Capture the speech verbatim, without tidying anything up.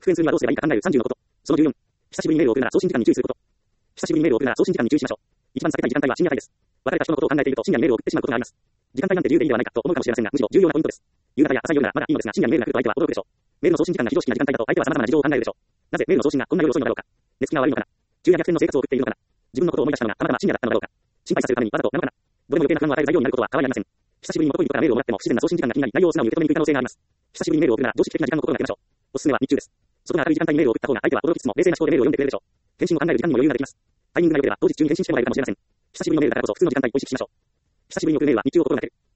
復縁するにはどうすればいいか考えるさんじゅうのこと。そのじゅうよん。久しぶりにメールを送るなら送信時間に注意すること。久しぶりにメールを送るなら送信時間に注意しましょう。一番避けたい時間帯は深夜帯です。別れた人のことを考えていると深夜にメールを送ってしまうことがあります。時間帯なんて自由でいいではないかと思うかもしれませんが、むしろ重要なポイントです。夕方や朝夜ならまだいいのですが、深夜にメールが来ると相手は驚くでしょう。メールの送信時間が非常識な時間帯だと相手は様々な事情を考えるでしょう。なぜメールの送信がこんな夜遅いのだろうか。寝つきが悪いのかな。昼夜逆転の生活を送っているのかな。自分のことを思い出したのがたまたま深夜だったのだろうか。心配させるためにわざとなのかな。どれも余計な不安を与える材料になることは変わりありません。久しぶりに元恋人からメールをもらっても不自然な送信時間が気になり、内容を素直に受け止めにくい可能性があります。久しぶりにメールを送るなら常識的な時間の心がけましょう。おすすめは日中です。外が明るい時間帯にメールを送った方が相手は驚きつつも冷静な思考でメールを読んでくれるでしょう。返信を考える時間にも余裕ができます。タイミングが良ければ当日中に返信してもらえるかもしれません。久しぶりのメールだからこそ複数の時間帯を意識しましょう。久しぶりに送るメールは日中を心がける。